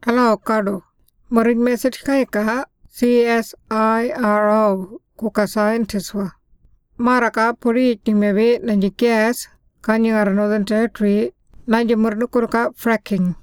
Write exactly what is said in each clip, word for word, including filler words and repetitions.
Hello, Kado. Marin message kay ka C S I R O kuka scientist wa. Mara ka puri timebe nanji gas kanyang Northern Territory nanji murnu kuruka fracking.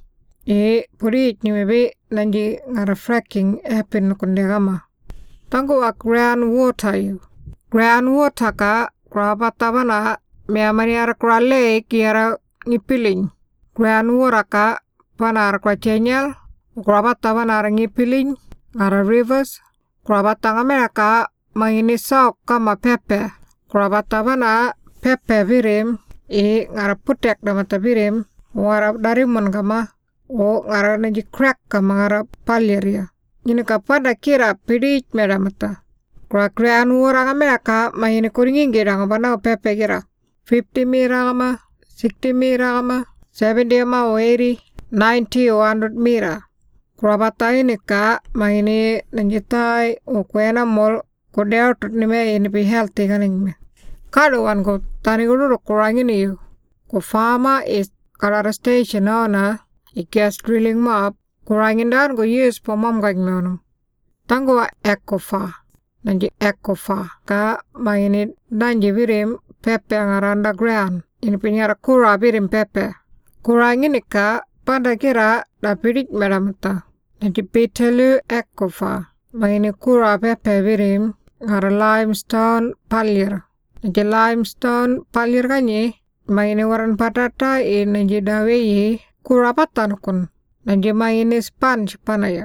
E puri timebe nanji ngara fracking happen kundegama. Tango wa groundwater yu. Groundwater ka krabata bana meamani ara kra lake yara ngipiling. Groundwater ka panar kra chenyal. Krabata bana ara ngipiling ara rivers. Krabata ngameraka maini sok kama pepe. Krabata bana pepe virim e ngara putek damata virim ngara dari mon kama o ngara nanji crack kama ngara palyeria. Ini kapada kira pidit medamata. Kra krean wora ngameraka maini kuringingi ranga bana pepe kira. fifty mira kama, sixty mira kama, seventy kama o eighty, ninety o one hundred mira. Krabata ini ka maini nanjitai o kuena mol kodeo tutnime ini pi healthy kaning. Kado wan ko tani guru kurangin iyo. Ko farmer is karara station ona I gas drilling map kurangin dan ko use po mam kag meonum. Tango wa ekofa. Nanji ekofa ka maini nanji virim pepe ngara underground. Ini pinyara kura virim pepe. Kurangin ka pada kira da pidik meramata. Nanji pitelu ekofa. Maini kura pepe virim ngara limestone palir. Nanji limestone palir kanyi maini waran patata I nanji daweyi kura patan kun. Nanji maini sponge panaya.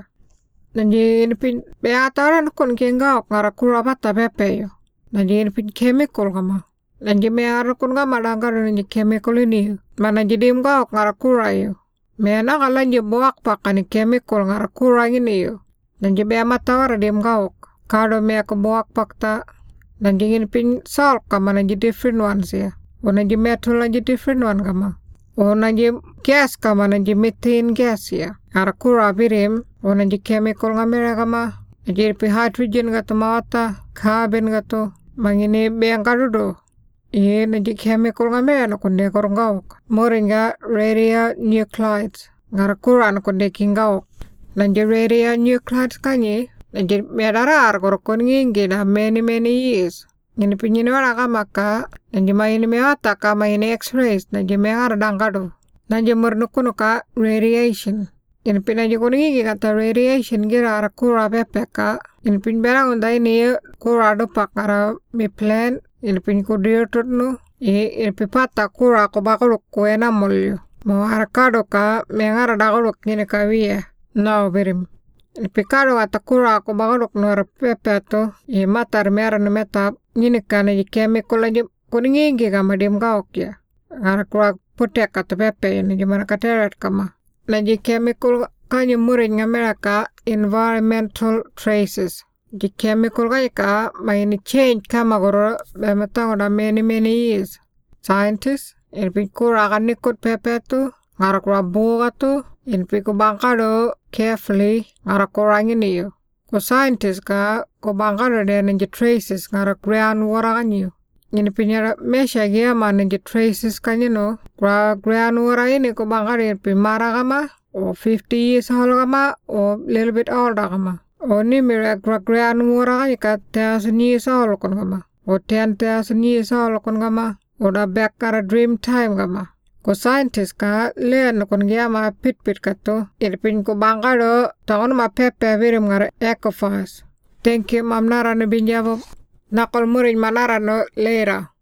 Nanji ini pin beataran kun kengaok ngara kura pata pepe yo. Nanji ini pin chemical kama. Nanji meara kun kama dangkara nanji chemical ini yo. Nanji dim gaok ngara kura yo. Mena kala nanji boak pakani chemical ngara kura ini yo. Nanji bea matawara dim gaok. Kado mea ke boak pakta. Nanji ini pin salt kama nanji different ones ya. O nanji metal nanji different one kama. O nanji gas kama nanji methane gas ya. Ngara kura virim. O nanji chemical ngamera kama. Nanji pi hydrogen gato mawata. Carbon gato. Mangini beang kadudo. Iye nanji chemical ngamera no kunde korong gaok. Moringa radionuclides. Ngara kura no kunde kingaok. Nanji radionuclides kanyi. Nanji medarar korong kuningi na many many years. Ini pinyini wala kama ka. Nanji maini mewata ka maini x-rays. Nanji mengara dangkado. Nanji murnukuno ka radiation. Ini pin nanji kuningi kata radiation gira ara kura pepe ka. Ini pin berang unda ini kura dopak ngara mi plan. Ini pin kudir tutnu. Ini pin pata kura ko bakuluk kuena molyo. Mo ara kado ka mengara dakuluk nini ka wiye. No birim. Ini pin kado kata kura ko bakuluk nuara pepe to. Ini matar mera no metap. Nini ka nanji chemical nanji kuningi kama dim gaok ya. Ngara kura putek kata pepe nanji mana kateret kama. Nanji chemical kanyi murin ngamera ka environmental traces. Di chemical kanyi ka maini change kama goro bematang da many many years. Scientists in pi kura ka nikut pepe tu ngara kura boga tu in pi ko bangkado carefully ngara kurangin iyo. Ko scientists ka ko bangkado de nanji traces ngara groundwater kanyi. Ini pinyara mesha gia ma nanji traces kanyi no. Kura groundwater ini ko bangkado in pi mara kama. O fifty years old kama o little bit older kama. O ni mira groundwater kanyi ka thousand years old kon kama. O ten thousand years old kon kama. O da back kara dream time kama. Ko scientist ka lean kon gia ma pit pit kato. Ini pin ko bangkado tangon ma pepe virim ngara ecofast. Thank you mam narano binjabo. Nakol murin manarano lera.